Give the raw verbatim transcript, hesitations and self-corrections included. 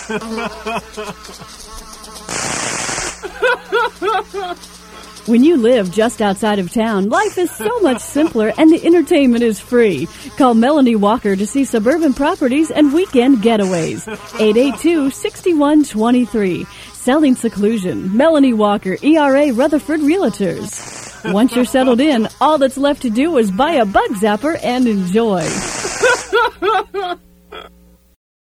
When you live just outside of town, life is so much simpler and the entertainment is free. Call Melanie Walker to see suburban properties and weekend getaways. eight eight two, six one two three. Selling seclusion. Melanie Walker, E R A Rutherford Realtors. Once you're settled in, all that's left to do is buy a bug zapper and enjoy.